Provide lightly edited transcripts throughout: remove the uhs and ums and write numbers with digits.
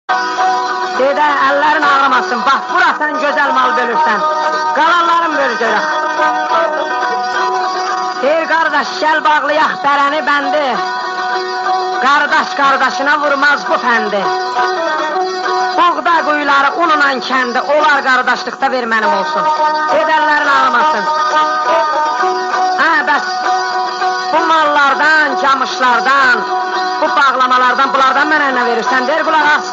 Dedə, əllərin ağlamasın, bax, burasan gözəl mal bölürsən, qalanların böləcək. Deyir, qardaş, gəl bağlayaq bərəni bəndi, qardaş qardaşına vurmaz bu fəndi. Buğda quyuları ununla kəndi, olar qardaşlıqda ver mənim olsun. Dedəllərin ağlamasın. Hə, bəs, bu mallardan, camışlardan, bu bağlamalardan, bunlardan mənə nə verirsən? Deyir, qulaq as.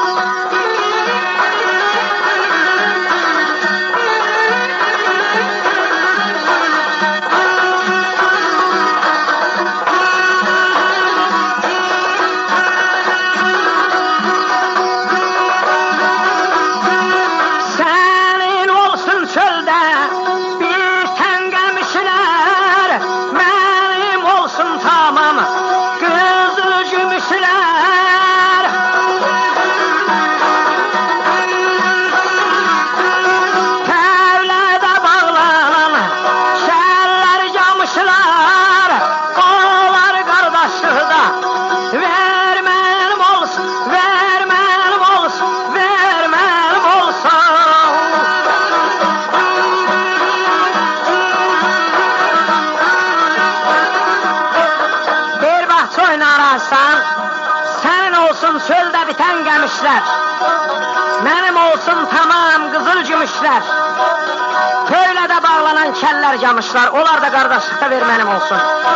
Çöldə bitən qəmişlər, mənim olsun tamam qızıl gümüşlər, töylədə bağlanan kəllər camışlar, onlar da qardaşlıqda ver mənim olsun.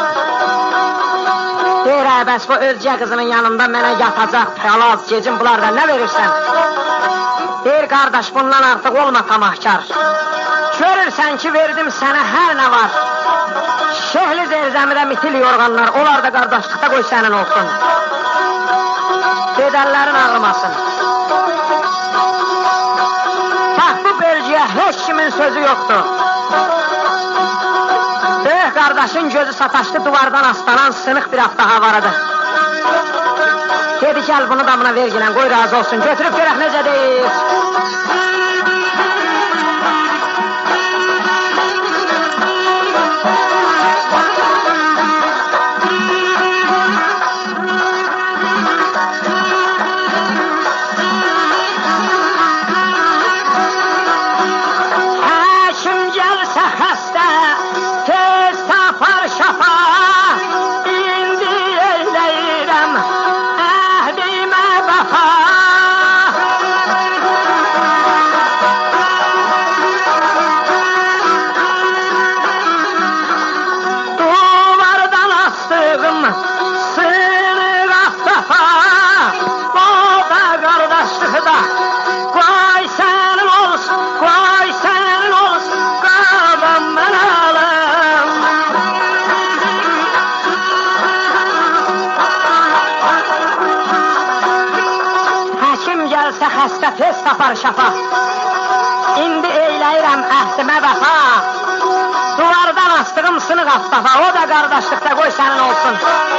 Deyir, bəs bu özcə qızının yanında mənə yatacaq, palaz, gecim, bunlardan nə verirsən? Deyir, qardaş, bundan artıq olma tamahkar. Görürsən ki, verdim sənə hər nə var. Şehli zerzəmidə mitil yorğanlar, onlar da qardaşlıqda qoy sənin olsun. Dedəllərin ağlamasın. Bax, bu bölgəyə heç kimin sözü yoxdur. Böyük qardaşın gözü sataşdı duvardan aslanan sınıq bir hafta havarıdır. Dedi, gəl bunu da buna vergilən, qoy razı olsun. Götürüb görək necə deyir. Tez tapar şafa, indi eyləyirəm əhdimə vəfa, duvardan astığım sınıq aftafa, o da qardaşlıqda qoy sənin olsun.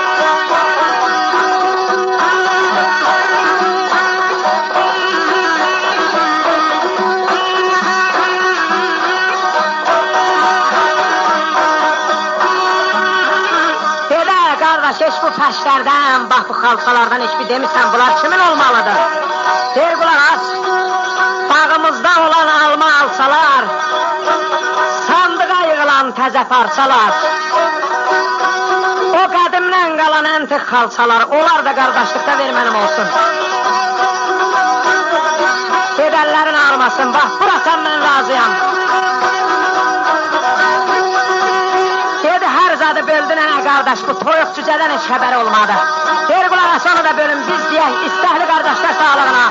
Dedə, qardaş, heç bu pəşlərdən, bax bu xalçalardan heç bir demirsən, bunlar kimin olmalıdır? Deyir, qulaq as, bağımızda olan alma alsalar, sandığa yığılan təzə parçalar, o qədimdən qalan əntiq xalçalar, onlar da qardaşlıqda ver mənim olsun. Dedəllərin ağlamasın, bax, burasan mən razıyam. Dedi, hər zadı böldün ənə qardaş, bu toyuq cücədən heç xəbəri olmadı. Deyir, qulaq as, onu da bölün, biz deyək, istəhli qardaşlar sağlığına.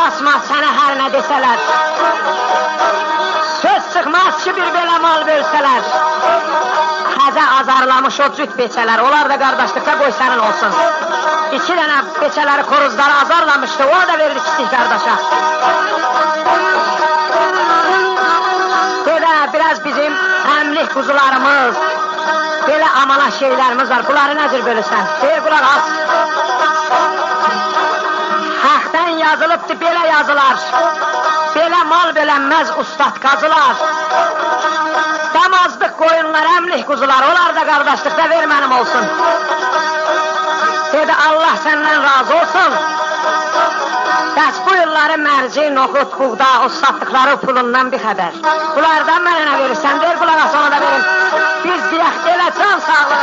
basmaz sənə hər nə desələr. Söz çıxmaz ki, bir belə mal bölsələr. Xəzə azarlamış o cüt beçələr, onlar da qardaşlıqda qoy sənin olsun. 2 dənə beçələri koruzları azarlamışdı, o da verdi kiçik qardaşa. Belə biraz bizim əmlik quzularımız, belə amana şeylərimiz var, bunları necir bölürsən? Deyir, qulaq az. Haqdan yazılıbdır, belə yazılar. Belə mal bölənməz ustad qazılar. Damazlıq qoyunlar, əmlik quzular, onlar da qardaşlıqda ver mənim olsun. Dedi, Allah səndən razı olsun. Bəs bu yılları mərci, noxud, buğda, o satdıqları pulundan bir xəbər. Bunlardan mənə verirsən, deyir, qulaq as, ona da verin. Biz deyək, elə can sağlıq.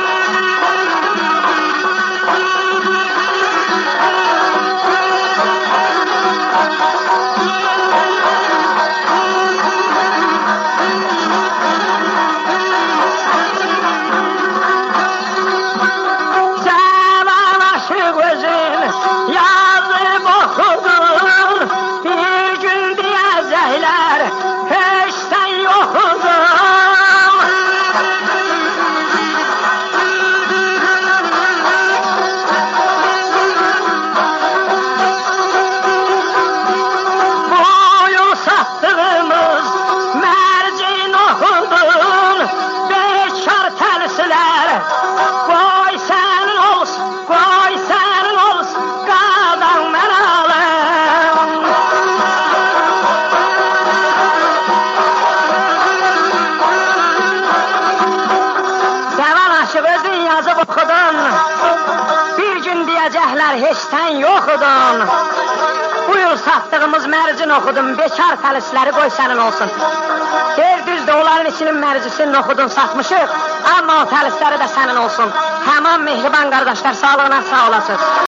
Heç sən yoxudun. Bu yıl satdığımız mərcin oxudun, bekar təlisləri qoy sənin olsun. Deyir, düzdür, onların içinin mərcisini oxudun, satmışıq, amma o təlisləri də sənin olsun. Həman mehriban qardaşlar, sağlığına sağ olasınız.